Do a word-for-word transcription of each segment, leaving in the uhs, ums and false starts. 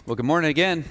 Well, good morning again.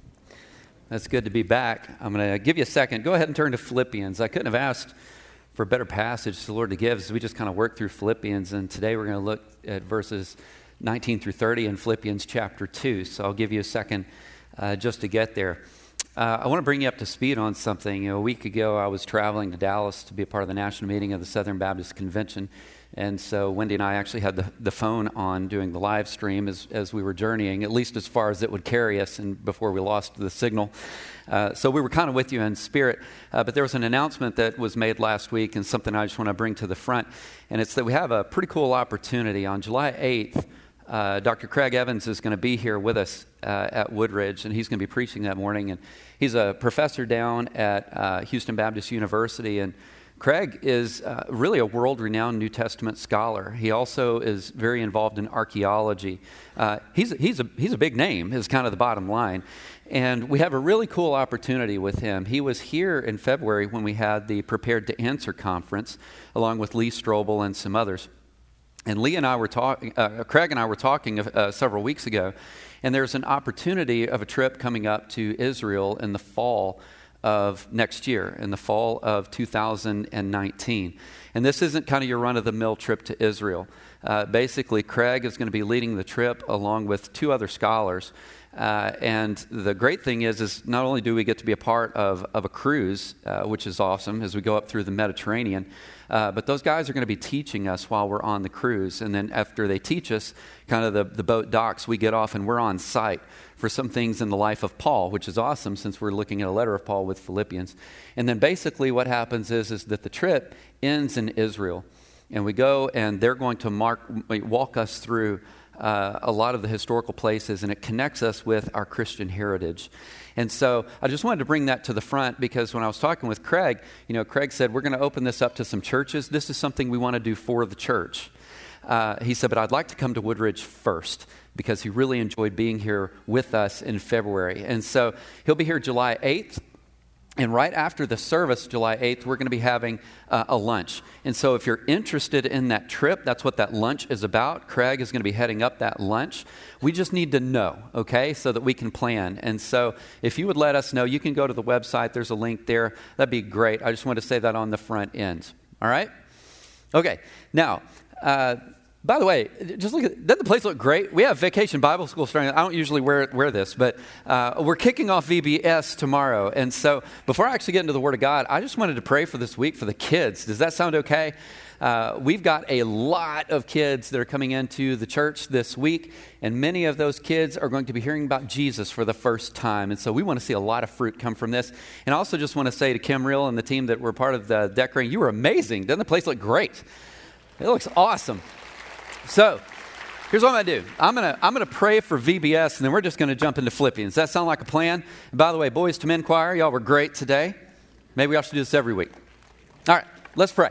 That's good to be back. I'm going to give you a second. Go ahead and turn to Philippians. I couldn't have asked for a better passage the Lord to give, so we just kind of worked through Philippians, and today we're going to look at verses nineteen through thirty in Philippians chapter two. So I'll give you a second uh, just to get there. Uh, I want to bring you up to speed on something. You know, a week ago, I was traveling to Dallas to be a part of the national meeting of the Southern Baptist Convention. And so Wendy and I actually had the, the phone on doing the live stream as, as we were journeying, at least as far as it would carry us and before we lost the signal. Uh, so we were kind of with you in spirit. Uh, but there was an announcement that was made last week and something I just want to bring to the front. And it's that we have a pretty cool opportunity. On July eighth, uh, Doctor Craig Evans is going to be here with us uh, at Woodridge, and he's going to be preaching that morning. And he's a professor down at uh, Houston Baptist University, and Craig is uh, really a world-renowned New Testament scholar. He also is very involved in archaeology. Uh, he's, he's, a, he's a big name, is kind of the bottom line. And we have a really cool opportunity with him. He was here in February when we had the Prepared to Answer conference, along with Lee Strobel and some others. And Lee and I were talking, uh, Craig and I were talking uh, several weeks ago, and there's an opportunity of a trip coming up to Israel in the fall of next year, in the fall of two thousand nineteen. And this isn't kind of your run-of-the-mill trip to Israel. Uh, basically, Craig is going to be leading the trip along with two other scholars. Uh, and the great thing is, is not only do we get to be a part of, of a cruise, uh, which is awesome as we go up through the Mediterranean, uh, but those guys are going to be teaching us while we're on the cruise. And then after they teach us, kind of the, the boat docks, we get off and we're on site for some things in the life of Paul, which is awesome since we're looking at a letter of Paul with Philippians. And then basically what happens is, is that the trip ends in Israel. And we go and they're going to mark, walk us through Uh, a lot of the historical places, and it connects us with our Christian heritage. And so I just wanted to bring that to the front because when I was talking with Craig, you know, Craig said, we're going to open this up to some churches. This is something we want to do for the church. Uh, he said, but I'd like to come to Woodridge first because he really enjoyed being here with us in February. And so he'll be here July eighth. And right after the service, July eighth, we're going to be having uh, a lunch. And so if you're interested in that trip, that's what that lunch is about. Craig is going to be heading up that lunch. We just need to know, okay, so that we can plan. And so if you would let us know, you can go to the website. There's a link there. That'd be great. I just want to say that on the front end. All right? Okay. Now, uh, by the way, just look at, doesn't the place look great? We have Vacation Bible School starting. I don't usually wear wear this, but uh, we're kicking off V B S tomorrow. And so before I actually get into the Word of God, I just wanted to pray for this week for the kids. Does that sound okay? Uh, we've got a lot of kids that are coming into the church this week, and many of those kids are going to be hearing about Jesus for the first time. And so we want to see a lot of fruit come from this. And I also just want to say to Kim Reel and the team that were part of the decorating, you were amazing. Doesn't the place look great? It looks awesome. So, here's what I'm going to do. I'm going to I'm going to pray for V B S, and then we're just going to jump into Philippians. Does that sound like a plan? And by the way, Boys to Men Choir, y'all were great today. Maybe we all should do this every week. All right, let's pray.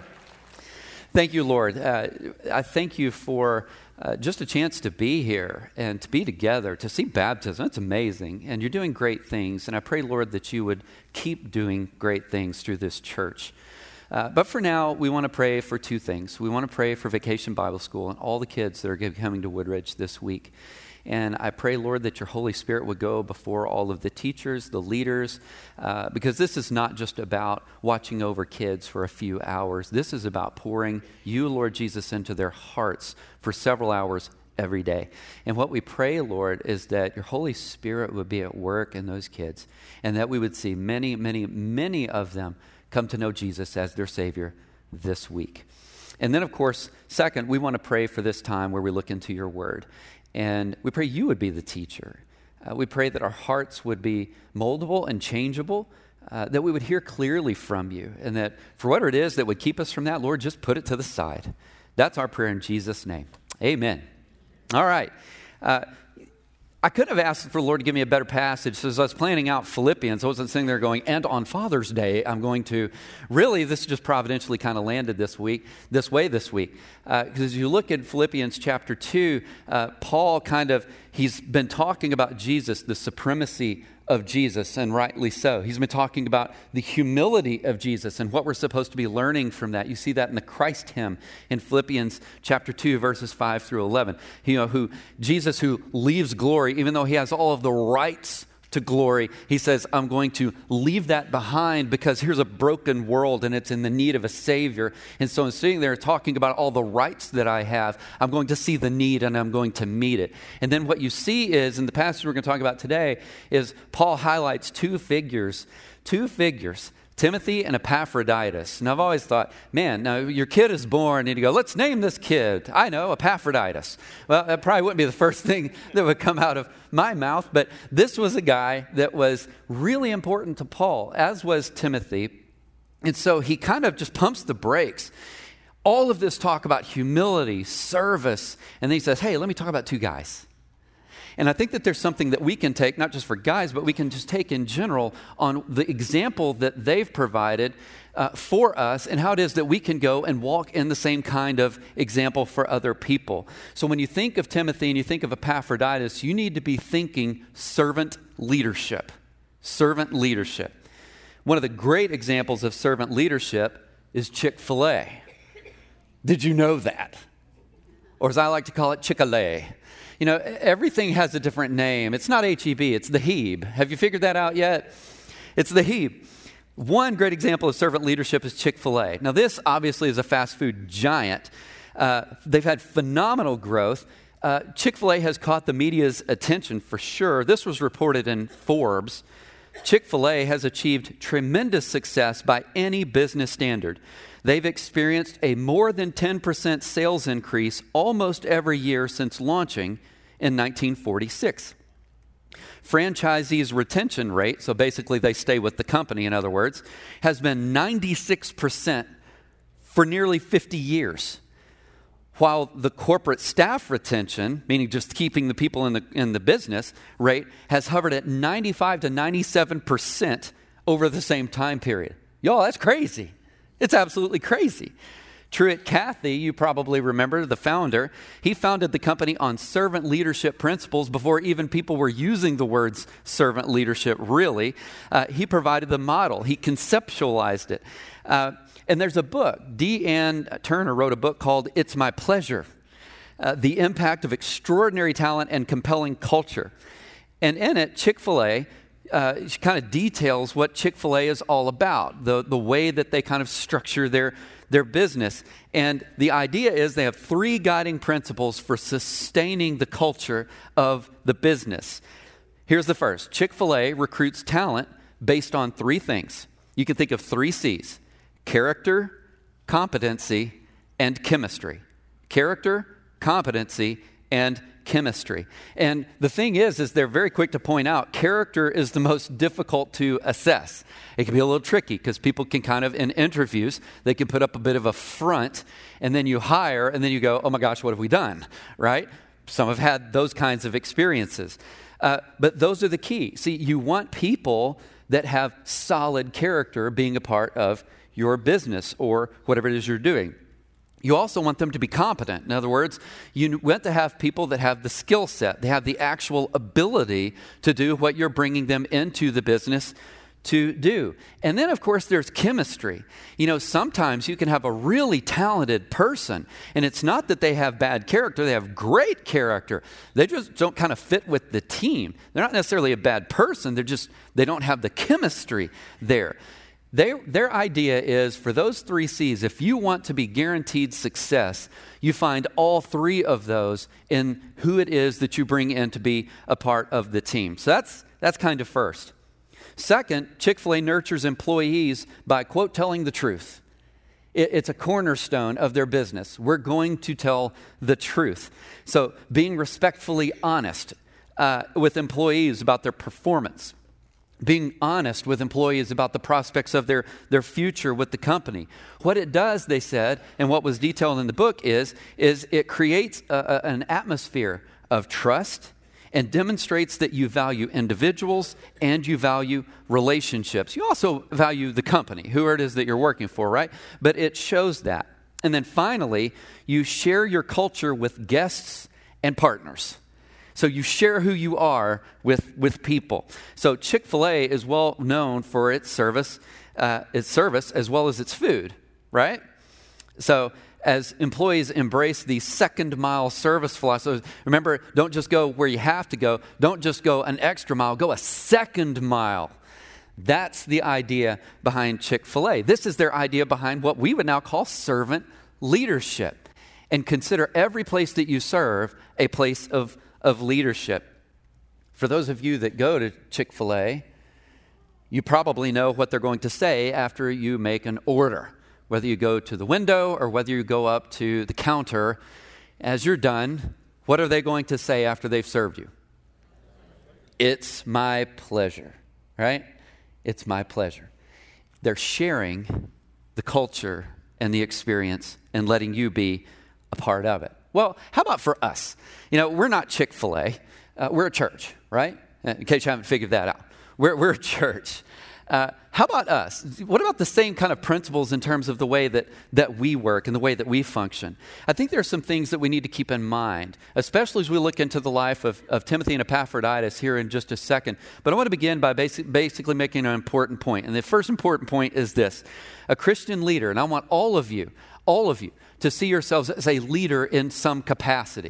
Thank you, Lord. Uh, I thank you for uh, just a chance to be here and to be together, to see baptism. It's amazing, and you're doing great things. And I pray, Lord, that you would keep doing great things through this church. Uh, but for now, we want to pray for two things. We want to pray for Vacation Bible School and all the kids that are coming to Woodridge this week. And I pray, Lord, that your Holy Spirit would go before all of the teachers, the leaders, uh, because this is not just about watching over kids for a few hours. This is about pouring you, Lord Jesus, into their hearts for several hours every day. And what we pray, Lord, is that your Holy Spirit would be at work in those kids and that we would see many, many, many of them come to know Jesus as their Savior this week. And then, of course, second, we want to pray for this time where we look into your word. And we pray you would be the teacher. Uh, we pray that our hearts would be moldable and changeable, uh, that we would hear clearly from you, and that for whatever it is that would keep us from that, Lord, just put it to the side. That's our prayer in Jesus' name. Amen. All right. Uh, I couldn't have asked for the Lord to give me a better passage. So as I was planning out Philippians, I wasn't sitting there going, and on Father's Day, I'm going to, really, this just providentially kind of landed this week, this way this week. Because uh, as you look at Philippians chapter two, uh, Paul kind of, he's been talking about Jesus, the supremacy of Jesus, and rightly so. He's been talking about the humility of Jesus and what we're supposed to be learning from that. You see that in the Christ hymn in Philippians chapter two, verses five through eleven. You know, who Jesus who leaves glory, even though he has all of the rights to glory, he says, I'm going to leave that behind because here's a broken world and it's in the need of a Savior. And so I'm sitting there talking about all the rights that I have. I'm going to see the need and I'm going to meet it. And then what you see is, in the passage we're going to talk about today, is Paul highlights two figures, two figures, Timothy and Epaphroditus. And I've always thought, man, now your kid is born and you go, let's name this kid. I know, Epaphroditus. Well, that probably wouldn't be the first thing that would come out of my mouth, but this was a guy that was really important to Paul, as was Timothy. And so he kind of just pumps the brakes. All of this talk about humility, service, and then he says, hey, let me talk about two guys. And I think that there's something that we can take, not just for guys, but we can just take in general on the example that they've provided uh, for us and how it is that we can go and walk in the same kind of example for other people. So when you think of Timothy and you think of Epaphroditus, you need to be thinking servant leadership. Servant leadership. One of the great examples of servant leadership is Chick-fil-A. Did you know that? Or as I like to call it, Chick-a-lay. You know, everything has a different name. It's not H E B, it's the H E B. Have you figured that out yet? It's the H E B. One great example of servant leadership is Chick-fil-A. Now, this obviously is a fast food giant. Uh, they've had phenomenal growth. Uh, Chick-fil-A has caught the media's attention for sure. This was reported in Forbes. Chick-fil-A has achieved tremendous success by any business standard. They've experienced a more than ten percent sales increase almost every year since launching in nineteen forty-six. Franchisees' retention rate, so basically they stay with the company, in other words, has been ninety-six percent for nearly fifty years. While the corporate staff retention, meaning just keeping the people in the in the business, rate has hovered at ninety-five to ninety-seven percent over the same time period. Y'all, that's crazy. It's absolutely crazy. Truett Cathy, you probably remember, the founder, he founded the company on servant leadership principles before even people were using the words servant leadership, really. Uh, he provided the model. He conceptualized it. Uh, and there's a book. D. Ann Turner wrote a book called It's My Pleasure, uh, The Impact of Extraordinary Talent and Compelling Culture. And in it, Chick-fil-A Uh, she kind of details what Chick-fil-A is all about, the, the way that they kind of structure their, their business. And the idea is they have three guiding principles for sustaining the culture of the business. Here's the first. Chick-fil-A recruits talent based on three things. You can think of three C's: character, competency, and chemistry. Character, competency, and chemistry. And the thing is, is they're very quick to point out character is the most difficult to assess. It can be a little tricky because people can kind of, in interviews, they can put up a bit of a front and then you hire and then you go, oh my gosh, what have we done, right? Some have had those kinds of experiences. Uh, but those are the key. See, you want people that have solid character being a part of your business or whatever it is you're doing. You also want them to be competent. In other words, you want to have people that have the skill set. They have the actual ability to do what you're bringing them into the business to do. And then, of course, there's chemistry. You know, sometimes you can have a really talented person, and it's not that they have bad character. They have great character. They just don't kind of fit with the team. They're not necessarily a bad person. They're just, they don't have the chemistry there. They, their idea is, for those three C's, if you want to be guaranteed success, you find all three of those in who it is that you bring in to be a part of the team. So that's that's kind of first. Second, Chick-fil-A nurtures employees by, quote, telling the truth. It, it's a cornerstone of their business. We're going to tell the truth. So being respectfully honest uh, with employees about their performance. Being honest with employees about the prospects of their, their future with the company. What it does, they said, and what was detailed in the book is, is it creates a, a, an atmosphere of trust and demonstrates that you value individuals and you value relationships. You also value the company, whoever it is that you're working for, right? But it shows that. And then finally, you share your culture with guests and partners. So you share who you are with, with people. So Chick-fil-A is well known for its service, uh, its service as well as its food, right? So as employees embrace the second mile service philosophy, remember, don't just go where you have to go. Don't just go an extra mile, go a second mile. That's the idea behind Chick-fil-A. This is their idea behind what we would now call servant leadership. And consider every place that you serve a place of, of leadership. For those of you that go to Chick-fil-A, you probably know what they're going to say after you make an order. Whether you go to the window or whether you go up to the counter, as you're done, what are they going to say after they've served you? It's my pleasure, right? It's my pleasure. They're sharing the culture and the experience and letting you be a part of it. Well, how about for us? You know, we're not Chick-fil-A. Uh, we're a church, right? In case you haven't figured that out. We're, we're a church. Uh, how about us? What about the same kind of principles in terms of the way that, that we work and the way that we function? I think there are some things that we need to keep in mind, especially as we look into the life of, of Timothy and Epaphroditus here in just a second. But I want to begin by basic, basically making an important point. And the first important point is this. A Christian leader, and I want all of you, all of you, to see yourselves as a leader in some capacity.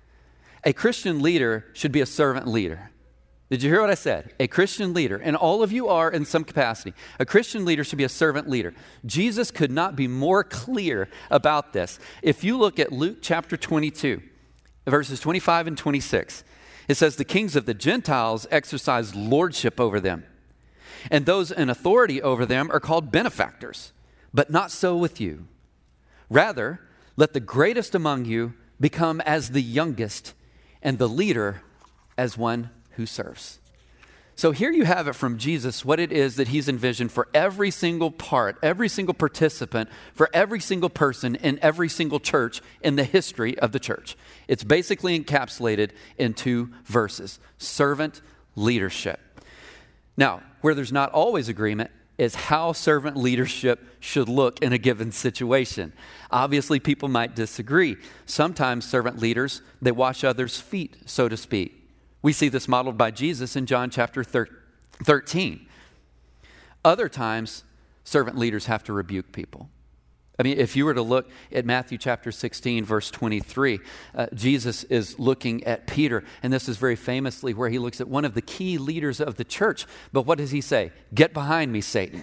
A Christian leader should be a servant leader. Did you hear what I said? A Christian leader, and all of you are in some capacity. A Christian leader should be a servant leader. Jesus could not be more clear about this. If you look at Luke chapter twenty-two, verses twenty-five and twenty-six, it says, the kings of the Gentiles exercise lordship over them, and those in authority over them are called benefactors, but not so with you. Rather, let the greatest among you become as the youngest, and the leader as one who serves. So here you have it from Jesus, what it is that he's envisioned for every single part, every single participant, for every single person in every single church in the history of the church. It's basically encapsulated in two verses, servant leadership. Now, where there's not always agreement is how servant leadership should look in a given situation. Obviously, people might disagree. Sometimes servant leaders, they wash others' feet, so to speak. We see this modeled by Jesus in John chapter thirteen. Other times, servant leaders have to rebuke people. I mean, if you were to look at Matthew chapter sixteen, verse twenty-three, uh, Jesus is looking at Peter, and this is very famously where he looks at one of the key leaders of the church. But what does he say? Get behind me, Satan.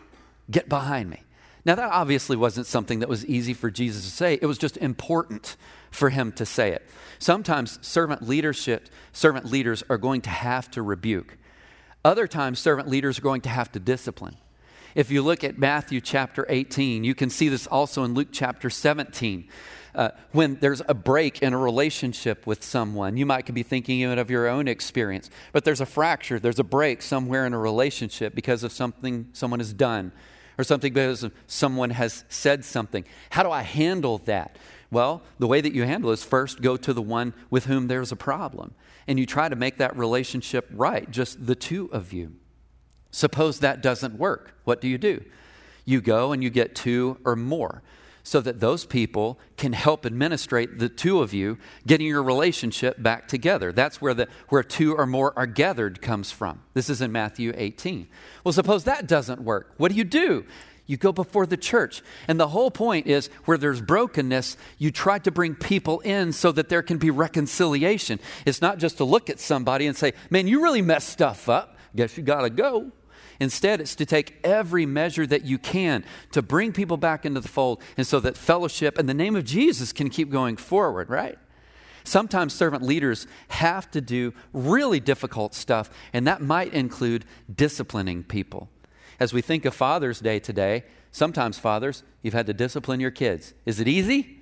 Get behind me. Now, that obviously wasn't something that was easy for Jesus to say. It was just important for him to say it. Sometimes servant leadership, servant leaders are going to have to rebuke. Other times, servant leaders are going to have to discipline. If you look at Matthew chapter eighteen, you can see this also in Luke chapter seventeen. Uh, when there's a break in a relationship with someone, you might be thinking even of your own experience, but there's a fracture, there's a break somewhere in a relationship because of something someone has done or something because someone has said something. How do I handle that? Well, the way that you handle it is first go to the one with whom there's a problem, and you try to make that relationship right, just the two of you. Suppose that doesn't work. What do you do? You go and you get two or more so that those people can help administrate the two of you getting your relationship back together. That's where the where two or more are gathered comes from. This is in Matthew eighteen. Well, suppose that doesn't work. What do you do? You go before the church. And the whole point is where there's brokenness, you try to bring people in so that there can be reconciliation. It's not just to look at somebody and say, man, you really messed stuff up. Guess you got to go. Instead, it's to take every measure that you can to bring people back into the fold and so that fellowship in the name of Jesus can keep going forward, right? Sometimes servant leaders have to do really difficult stuff, and that might include disciplining people. As we think of Father's Day today, sometimes fathers, you've had to discipline your kids. Is it easy?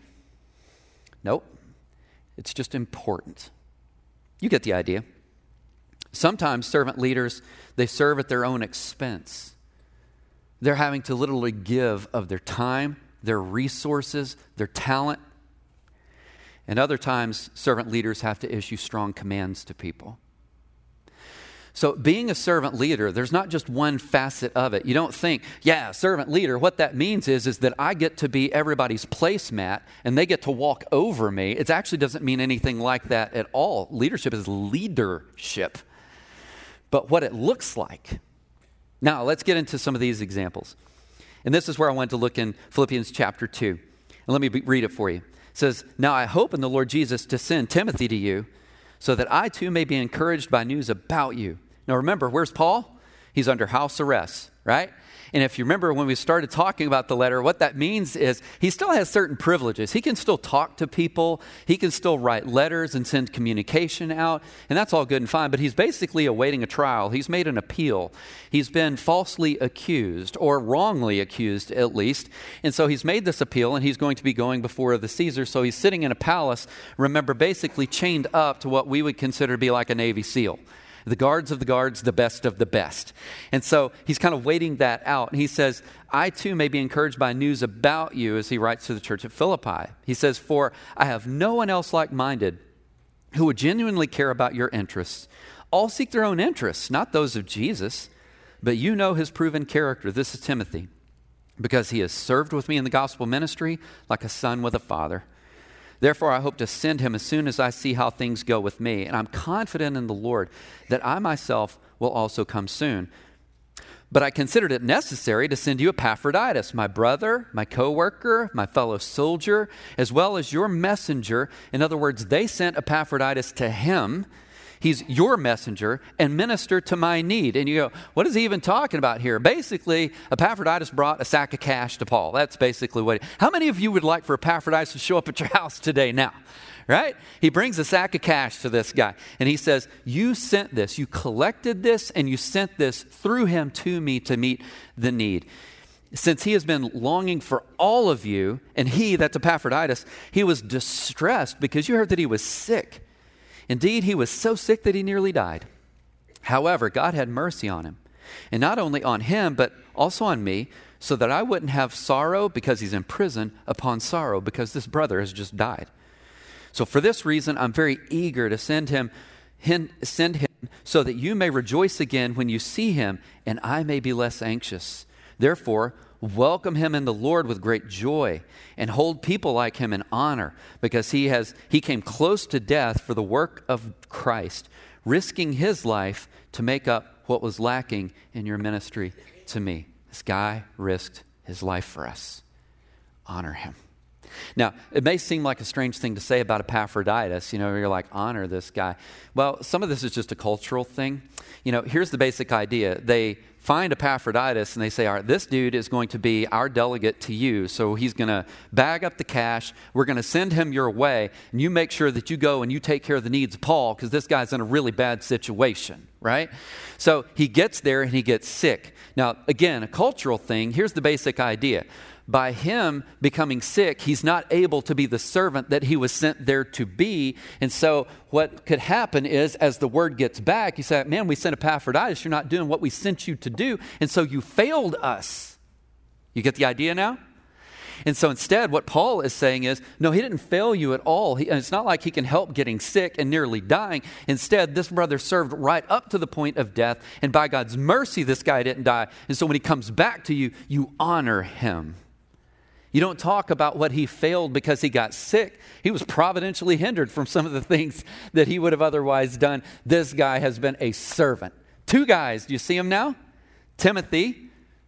Nope. It's just important. You get the idea. Sometimes servant leaders, they serve at their own expense. They're having to literally give of their time, their resources, their talent. And other times, servant leaders have to issue strong commands to people. So being a servant leader, there's not just one facet of it. You don't think, yeah, servant leader, what that means is, is that I get to be everybody's placemat and they get to walk over me. It actually doesn't mean anything like that at all. Leadership is leadership. But what it looks like. Now, let's get into some of these examples. And this is where I want to look in Philippians chapter two. And let me be, read it for you. It says, now I hope in the Lord Jesus to send Timothy to you, so that I too may be encouraged by news about you. Now remember, where's Paul? He's under house arrest, right? And if you remember when we started talking about the letter, what that means is he still has certain privileges. He can still talk to people. He can still write letters and send communication out. And that's all good and fine. But he's basically awaiting a trial. He's made an appeal. He's been falsely accused, or wrongly accused at least. And so he's made this appeal, and he's going to be going before the Caesar. So he's sitting in a palace, remember, basically chained up to what we would consider to be like a Navy SEAL. The guards of the guards, the best of the best. And so he's kind of waiting that out. And he says, I too may be encouraged by news about you, as he writes to the church at Philippi. He says, for I have no one else like-minded who would genuinely care about your interests. All seek their own interests, not those of Jesus. But you know his proven character. This is Timothy, because he has served with me in the gospel ministry like a son with a father. Therefore, I hope to send him as soon as I see how things go with me. And I'm confident in the Lord that I myself will also come soon. But I considered it necessary to send you Epaphroditus, my brother, my co-worker, my fellow soldier, as well as your messenger. In other words, they sent Epaphroditus to him. He's your messenger and minister to my need. And you go, what is he even talking about here? Basically, Epaphroditus brought a sack of cash to Paul. That's basically what he, how many of you would like for Epaphroditus to show up at your house today now? Right? He brings a sack of cash to this guy. And he says, you sent this, you collected this, and you sent this through him to me to meet the need. Since he has been longing for all of you, and he, that's Epaphroditus, he was distressed because you heard that he was sick. Indeed, he was so sick that he nearly died. However, God had mercy on him, and not only on him, but also on me, so that I wouldn't have sorrow because he's in prison upon sorrow, because this brother has just died. So for this reason, I'm very eager to send him, him, send him so that you may rejoice again when you see him, and I may be less anxious. Therefore, welcome him in the Lord with great joy, and hold people like him in honor, because he has he came close to death for the work of Christ, risking his life to make up what was lacking in your ministry to me. This guy risked his life for us. Honor him. Now, it may seem like a strange thing to say about Epaphroditus. You know, you're like, honor this guy. Well, some of this is just a cultural thing. You know, here's the basic idea. They find Epaphroditus and they say, all right, this dude is going to be our delegate to you. So he's going to bag up the cash. We're going to send him your way. And you make sure that you go and you take care of the needs of Paul, because this guy's in a really bad situation, right? So he gets there and he gets sick. Now, again, a cultural thing. Here's the basic idea. By him becoming sick, he's not able to be the servant that he was sent there to be. And so what could happen is, as the word gets back, you say, man, we sent Epaphroditus. You're not doing what we sent you to do. And so you failed us. You get the idea now? And so instead, what Paul is saying is, no, he didn't fail you at all. He, and it's not like he can help getting sick and nearly dying. Instead, this brother served right up to the point of death. And by God's mercy, this guy didn't die. And so when he comes back to you, you honor him. You don't talk about what he failed because he got sick. He was providentially hindered from some of the things that he would have otherwise done. This guy has been a servant. Two guys, do you see him now? Timothy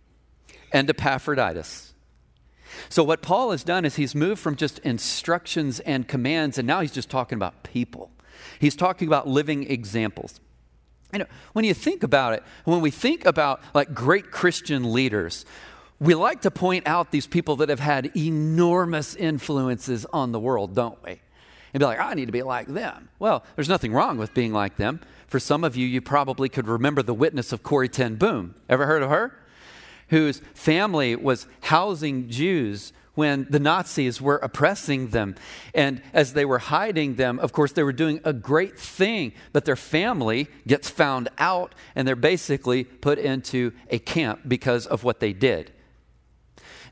and Epaphroditus. So what Paul has done is he's moved from just instructions and commands, and now he's just talking about people. He's talking about living examples. You know, when you think about it, when we think about like great Christian leaders, we like to point out these people that have had enormous influences on the world, don't we? And be like, I need to be like them. Well, there's nothing wrong with being like them. For some of you, you probably could remember the witness of Corrie ten Boom. Ever heard of her? Whose family was housing Jews when the Nazis were oppressing them. And as they were hiding them, of course, they were doing a great thing. But their family gets found out, and they're basically put into a camp because of what they did.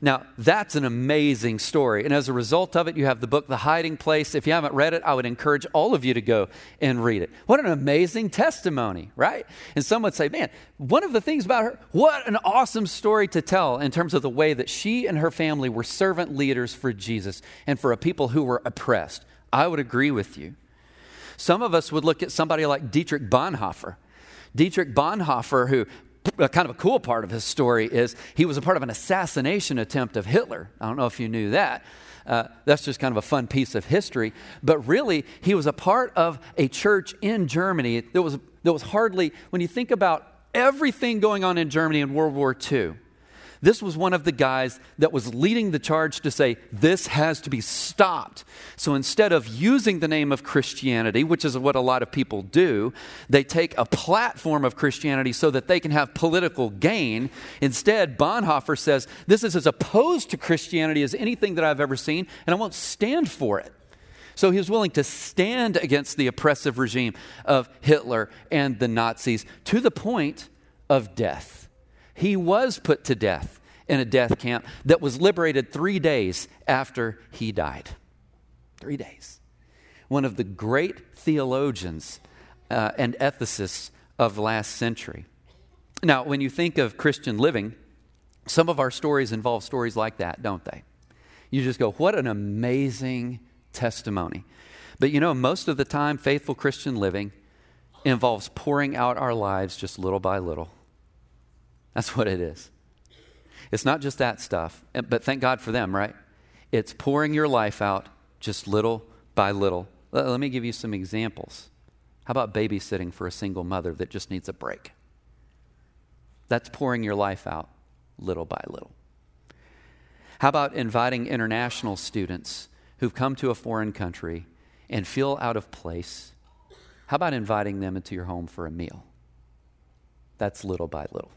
Now, that's an amazing story. And as a result of it, you have the book, The Hiding Place. If you haven't read it, I would encourage all of you to go and read it. What an amazing testimony, right? And some would say, man, one of the things about her, what an awesome story to tell in terms of the way that she and her family were servant leaders for Jesus and for a people who were oppressed. I would agree with you. Some of us would look at somebody like Dietrich Bonhoeffer. Dietrich Bonhoeffer, who kind of a cool part of his story is he was a part of an assassination attempt of Hitler. I don't know if you knew that. Uh, that's just kind of a fun piece of history. But really, he was a part of a church in Germany. There was, there was hardly, when you think about everything going on in Germany in World War Two, this was one of the guys that was leading the charge to say, this has to be stopped. So instead of using the name of Christianity, which is what a lot of people do, they take a platform of Christianity so that they can have political gain. Instead, Bonhoeffer says, this is as opposed to Christianity as anything that I've ever seen, and I won't stand for it. So he was willing to stand against the oppressive regime of Hitler and the Nazis to the point of death. He was put to death in a death camp that was liberated three days after he died. Three days. One of the great theologians uh, and ethicists of the last century. Now, when you think of Christian living, some of our stories involve stories like that, don't they? You just go, what an amazing testimony. But you know, most of the time, faithful Christian living involves pouring out our lives just little by little. That's what it is. It's not just that stuff, but thank God for them, right? It's pouring your life out just little by little. Let me give you some examples. How about babysitting for a single mother that just needs a break? That's pouring your life out little by little. How about inviting international students who've come to a foreign country and feel out of place? How about inviting them into your home for a meal? That's little by little.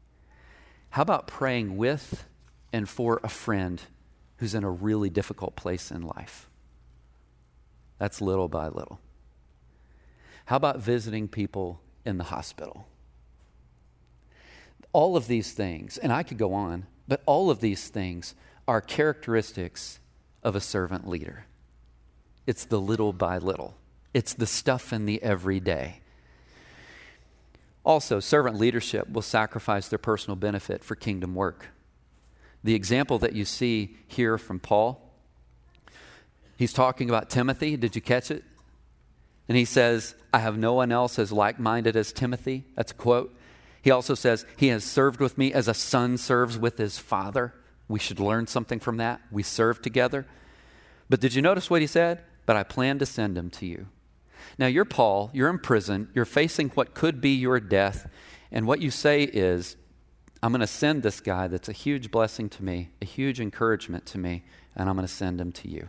How about praying with and for a friend who's in a really difficult place in life? That's little by little. How about visiting people in the hospital? All of these things, and I could go on, but all of these things are characteristics of a servant leader. It's the little by little. It's the stuff in the everyday. Also, servant leadership will sacrifice their personal benefit for kingdom work. The example that you see here from Paul, he's talking about Timothy. Did you catch it? And he says, I have no one else as like-minded as Timothy. That's a quote. He also says, he has served with me as a son serves with his father. We should learn something from that. We serve together. But did you notice what he said? But I plan to send him to you. Now, you're Paul, you're in prison, you're facing what could be your death, and what you say is, I'm going to send this guy that's a huge blessing to me, a huge encouragement to me, and I'm going to send him to you.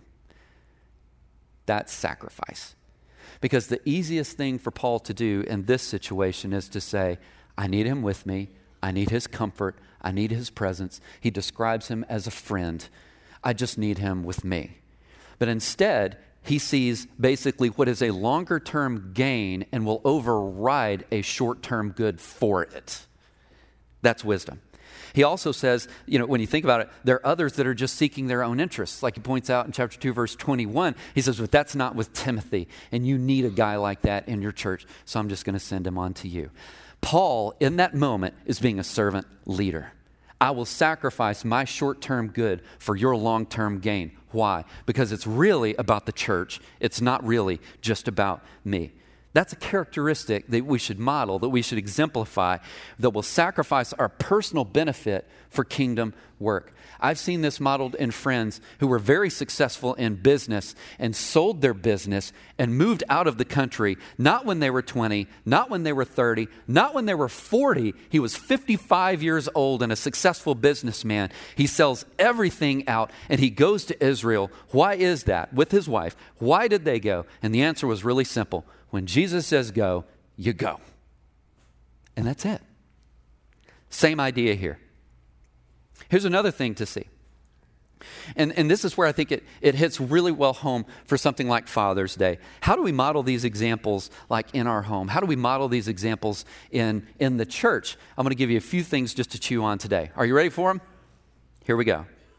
That's sacrifice. Because the easiest thing for Paul to do in this situation is to say, I need him with me, I need his comfort, I need his presence. He describes him as a friend. I just need him with me. But instead, he sees basically what is a longer-term gain and will override a short-term good for it. That's wisdom. He also says, you know, when you think about it, there are others that are just seeking their own interests. Like he points out in chapter two, verse twenty-one, he says, but that's not with Timothy, and you need a guy like that in your church, so I'm just going to send him on to you. Paul, in that moment, is being a servant leader. I will sacrifice my short-term good for your long-term gain. Why? Because it's really about the church. It's not really just about me. That's a characteristic that we should model, that we should exemplify, that will sacrifice our personal benefit for kingdom work. I've seen this modeled in friends who were very successful in business and sold their business and moved out of the country, not when they were twenty, not when they were thirty, not when they were forty. He was fifty-five years old and a successful businessman. He sells everything out and he goes to Israel. Why is that? With his wife. Why did they go? And the answer was really simple. When Jesus says go, you go. And that's it. Same idea here. Here's another thing to see. And, and this is where I think it, it hits really well home for something like Father's Day. How do we model these examples like in our home? How do we model these examples in, in the church? I'm going to give you a few things just to chew on today. Are you ready for them? Here we go.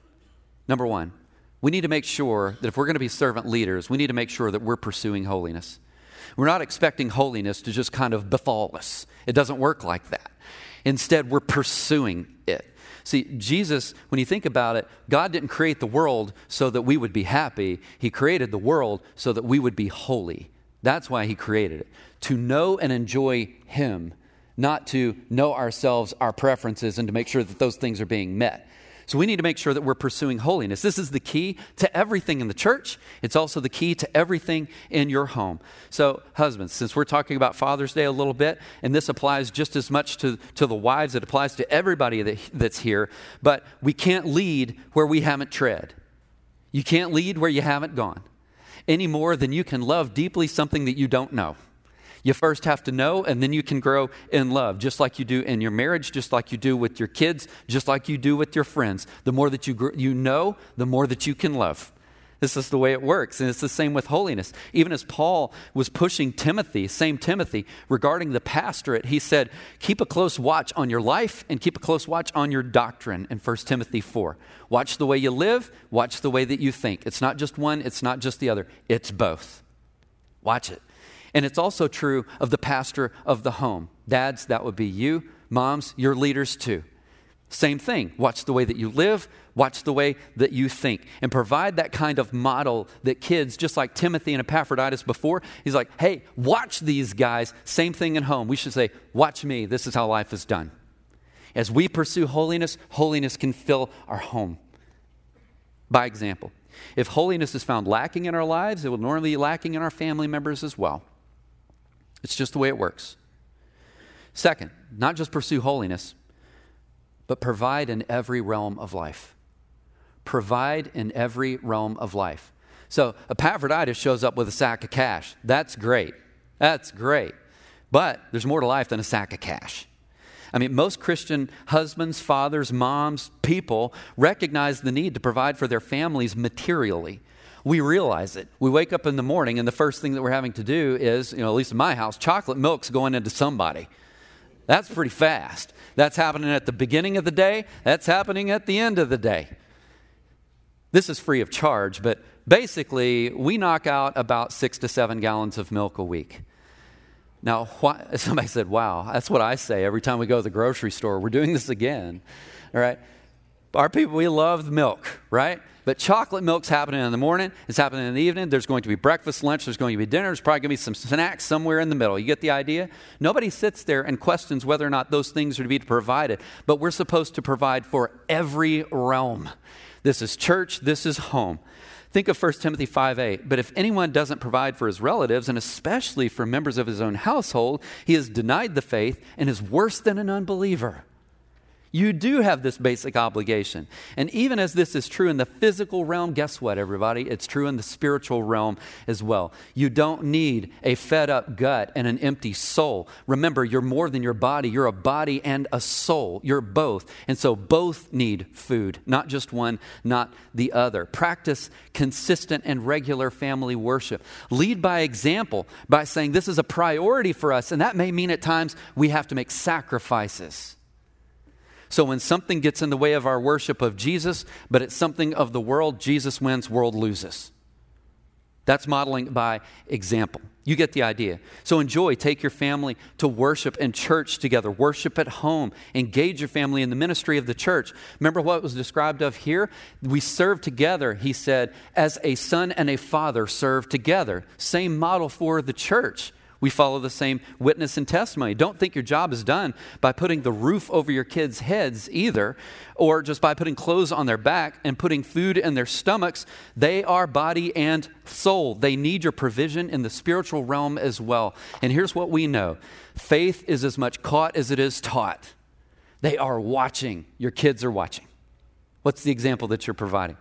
Number one, we need to make sure that if we're going to be servant leaders, we need to make sure that we're pursuing holiness. We're not expecting holiness to just kind of befall us. It doesn't work like that. Instead, we're pursuing it. See, Jesus, when you think about it, God didn't create the world so that we would be happy. He created the world so that we would be holy. That's why he created it. To know and enjoy him, not to know ourselves, our preferences, and to make sure that those things are being met. So we need to make sure that we're pursuing holiness. This is the key to everything in the church. It's also the key to everything in your home. So husbands, since we're talking about Father's Day a little bit, and this applies just as much to, to the wives, it applies to everybody that, that's here, but we can't lead where we haven't tread. You can't lead where you haven't gone, any more than you can love deeply something that you don't know. You first have to know, and then you can grow in love, just like you do in your marriage, just like you do with your kids, just like you do with your friends. The more that you gr- you know, the more that you can love. This is the way it works, and it's the same with holiness. Even as Paul was pushing Timothy, same Timothy, regarding the pastorate, he said, keep a close watch on your life and keep a close watch on your doctrine in First Timothy four. Watch the way you live, watch the way that you think. It's not just one, it's not just the other, it's both. Watch it. And it's also true of the pastor of the home. Dads, that would be you. Moms, you're leaders too. Same thing. Watch the way that you live. Watch the way that you think. And provide that kind of model that kids, just like Timothy and Epaphroditus before, he's like, hey, watch these guys. Same thing at home. We should say, watch me. This is how life is done. As we pursue holiness, holiness can fill our home. By example, if holiness is found lacking in our lives, it will normally be lacking in our family members as well. It's just the way it works. Second, not just pursue holiness, but provide in every realm of life. Provide in every realm of life. So Epaphroditus shows up with a sack of cash. That's great. That's great. But there's more to life than a sack of cash. I mean, most Christian husbands, fathers, moms, people recognize the need to provide for their families materially. We realize it. We wake up in the morning and the first thing that we're having to do is, you know, at least in my house, chocolate milk's going into somebody. That's pretty fast. That's happening at the beginning of the day. That's happening at the end of the day. This is free of charge, but basically we knock out about six to seven gallons of milk a week. Now, why, somebody said, wow, that's what I say every time we go to the grocery store. We're doing this again, all right? Our people, we love milk, right? But chocolate milk's happening in the morning. It's happening in the evening. There's going to be breakfast, lunch. There's going to be dinner. There's probably going to be some snacks somewhere in the middle. You get the idea? Nobody sits there and questions whether or not those things are to be provided. But we're supposed to provide for every realm. This is church. This is home. Think of First Timothy five eight. But if anyone doesn't provide for his relatives, and especially for members of his own household, he has denied the faith and is worse than an unbeliever. You do have this basic obligation. And even as this is true in the physical realm, guess what, everybody? It's true in the spiritual realm as well. You don't need a fed-up gut and an empty soul. Remember, you're more than your body. You're a body and a soul. You're both. And so both need food, not just one, not the other. Practice consistent and regular family worship. Lead by example by saying this is a priority for us. And that may mean at times we have to make sacrifices. So when something gets in the way of our worship of Jesus, but it's something of the world, Jesus wins, world loses. That's modeling by example. You get the idea. So enjoy, take your family to worship in church together. Worship at home. Engage your family in the ministry of the church. Remember what was described of here? We serve together, he said, as a son and a father serve together. Same model for the church. We follow the same witness and testimony. Don't think your job is done by putting the roof over your kids' heads either, or just by putting clothes on their back and putting food in their stomachs. They are body and soul. They need your provision in the spiritual realm as well. And here's what we know. Faith is as much caught as it is taught. They are watching. Your kids are watching. What's the example that you're providing?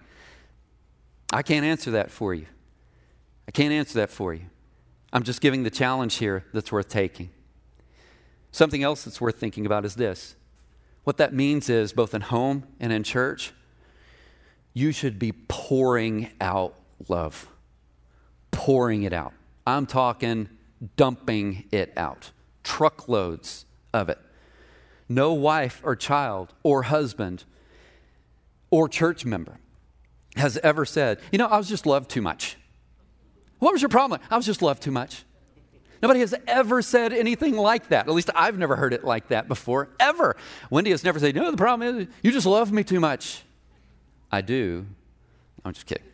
I can't answer that for you. I can't answer that for you. I'm just giving the challenge here that's worth taking. Something else that's worth thinking about is this. What that means is, both in home and in church, you should be pouring out love. Pouring it out. I'm talking dumping it out. Truckloads of it. No wife or child or husband or church member has ever said, you know, I was just loved too much. What was your problem? I was just loved too much. Nobody has ever said anything like that. At least I've never heard it like that before, ever. Wendy has never said, you know, the problem is you just love me too much. I do. I'm just kidding.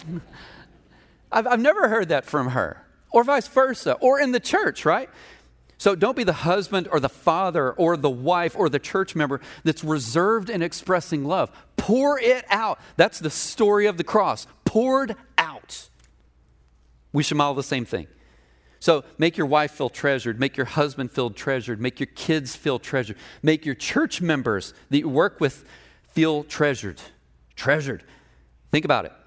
I've, I've never heard that from her, or vice versa, or in the church, right? So don't be the husband or the father or the wife or the church member that's reserved in expressing love. Pour it out. That's the story of the cross. Poured out. We should model the same thing. So make your wife feel treasured. Make your husband feel treasured. Make your kids feel treasured. Make your church members that you work with feel treasured. Treasured. Think about it.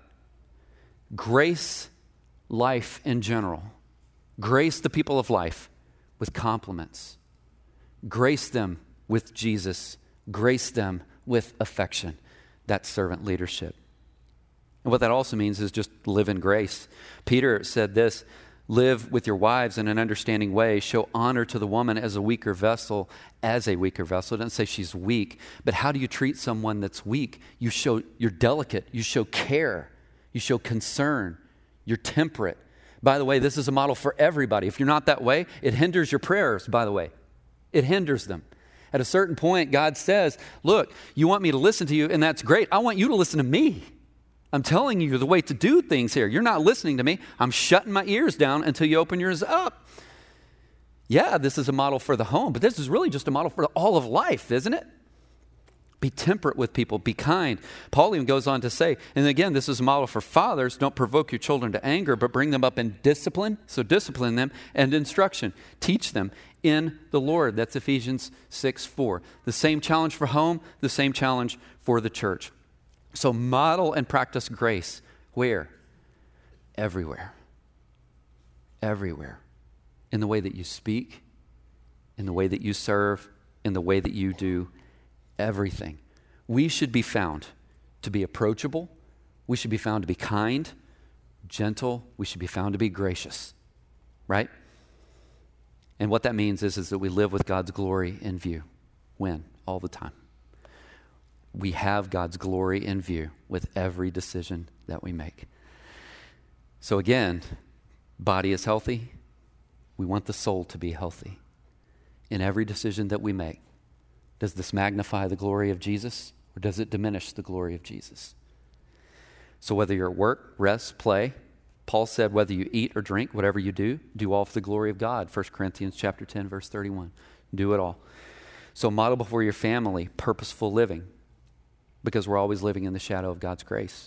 Grace life in general. Grace the people of life with compliments. Grace them with Jesus. Grace them with affection. That's servant leadership. And what that also means is just live in grace. Peter said this, live with your wives in an understanding way. Show honor to the woman as a weaker vessel, as a weaker vessel. It doesn't say she's weak, but how do you treat someone that's weak? You show, you're delicate. You show care. You show concern. You're temperate. By the way, this is a model for everybody. If you're not that way, it hinders your prayers, by the way. It hinders them. At a certain point, God says, look, you want me to listen to you, and that's great. I want you to listen to me. I'm telling you the way to do things here. You're not listening to me. I'm shutting my ears down until you open yours up. Yeah, this is a model for the home, but this is really just a model for all of life, isn't it? Be temperate with people. Be kind. Paul even goes on to say, and again, this is a model for fathers. Don't provoke your children to anger, but bring them up in discipline. So discipline them and instruction. Teach them in the Lord. That's Ephesians six four. The same challenge for home, the same challenge for the church. So model and practice grace. Where? Everywhere. Everywhere. In the way that you speak, in the way that you serve, in the way that you do everything. We should be found to be approachable. We should be found to be kind, gentle. We should be found to be gracious, right? And what that means is, is that we live with God's glory in view. When? All the time. We have God's glory in view with every decision that we make. So again, body is healthy. We want the soul to be healthy. In every decision that we make, does this magnify the glory of Jesus, or does it diminish the glory of Jesus? So whether you're at work, rest, play, Paul said whether you eat or drink, whatever you do, do all for the glory of God. First Corinthians chapter ten, verse thirty-one. Do it all. So model before your family purposeful living, because we're always living in the shadow of God's grace.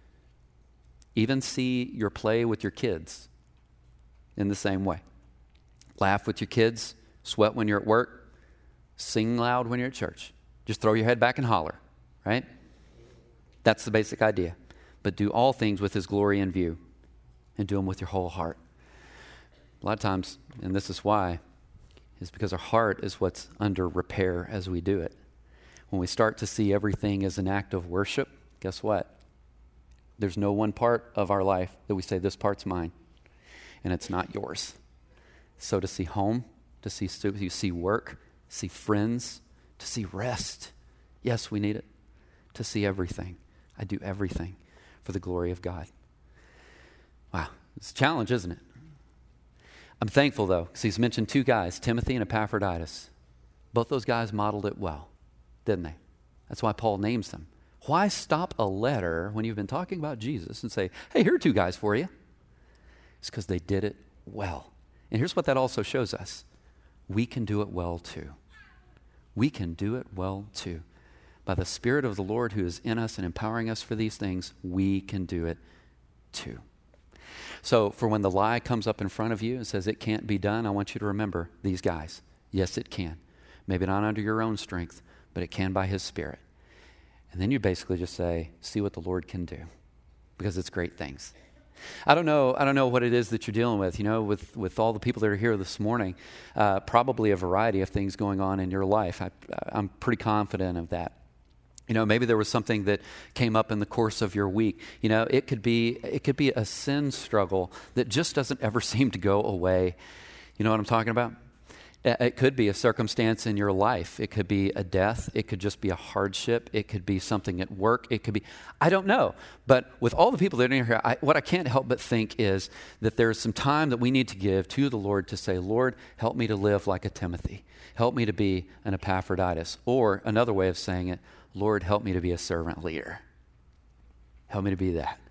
Even see your play with your kids in the same way. Laugh with your kids, sweat when you're at work, sing loud when you're at church. Just throw your head back and holler, right? That's the basic idea. But do all things with His glory in view, and do them with your whole heart. A lot of times, and this is why, is because our heart is what's under repair as we do it. When we start to see everything as an act of worship, guess what? There's no one part of our life that we say, this part's mine, and it's not yours. So to see home, to see, to see work, see friends, to see rest. Yes, we need it. To see everything. I do everything for the glory of God. Wow, it's a challenge, isn't it? I'm thankful, though, because he's mentioned two guys, Timothy and Epaphroditus. Both those guys modeled it well, didn't they? That's why Paul names them. Why stop a letter when you've been talking about Jesus and say, hey, here are two guys for you? It's because they did it well. And here's what that also shows us. We can do it well too. We can do it well too. By the Spirit of the Lord who is in us and empowering us for these things, we can do it too. So for when the lie comes up in front of you and says it can't be done, I want you to remember these guys. Yes, it can. Maybe not under your own strength, but it can by His Spirit. And then you basically just say, see what the Lord can do, because it's great things. I don't know. I don't know what it is that you're dealing with. You know, with, with all the people that are here this morning, uh, probably a variety of things going on in your life. I, I'm pretty confident of that. You know, maybe there was something that came up in the course of your week. You know, it could be it could be a sin struggle that just doesn't ever seem to go away. You know what I'm talking about? It could be a circumstance in your life. It could be a death. It could just be a hardship. It could be something at work. It could be, I don't know. But with all the people that are in here, I, what I can't help but think is that there's some time that we need to give to the Lord to say, Lord, help me to live like a Timothy. Help me to be an Epaphroditus. Or another way of saying it, Lord, help me to be a servant leader. Help me to be that.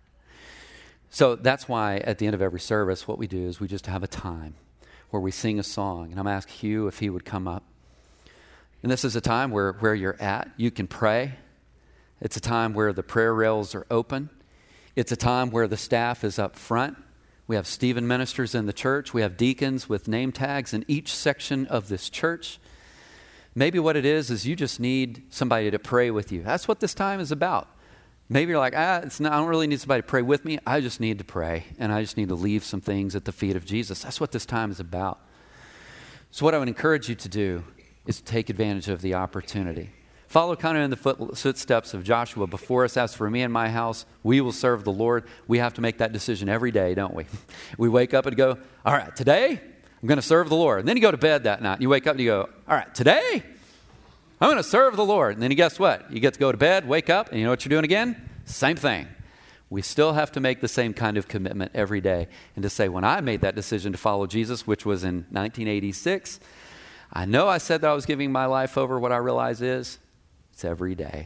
So that's why at the end of every service, what we do is we just have a time where we sing a song. And I'm asking Hugh if he would come up. And this is a time where, where you're at, you can pray. It's a time where the prayer rails are open. It's a time where the staff is up front. We have Stephen ministers in the church. We have deacons with name tags in each section of this church. Maybe what it is is you just need somebody to pray with you. That's what this time is about. Maybe you're like, ah, it's not, I don't really need somebody to pray with me. I just need to pray, and I just need to leave some things at the feet of Jesus. That's what this time is about. So what I would encourage you to do is to take advantage of the opportunity. Follow kind of in the foot, footsteps of Joshua before us. As for me and my house, we will serve the Lord. We have to make that decision every day, don't we? We wake up and go, all right, today I'm going to serve the Lord. And then you go to bed that night, and you wake up and you go, all right, today I'm going to serve the Lord. And then you guess what? You get to go to bed, wake up, and you know what you're doing again? Same thing. We still have to make the same kind of commitment every day. And to say, when I made that decision to follow Jesus, which was in nineteen eighty-six, I know I said that I was giving my life over. What I realize is, it's every day.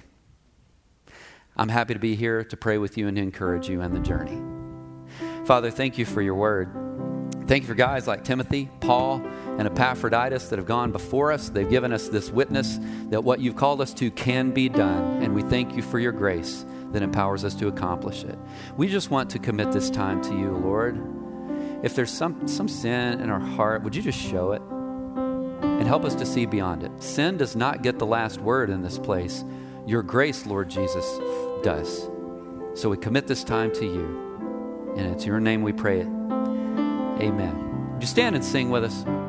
I'm happy to be here to pray with you and to encourage you in the journey. Father, thank you for your word. Thank you for guys like Timothy, Paul, and Epaphroditus that have gone before us. They've given us this witness that what you've called us to can be done. And we thank you for your grace that empowers us to accomplish it. We just want to commit this time to you, Lord. If there's some, some sin in our heart, would you just show it and help us to see beyond it? Sin does not get the last word in this place. Your grace, Lord Jesus, does. So we commit this time to you. And it's your name we pray it. Amen. Would you stand and sing with us?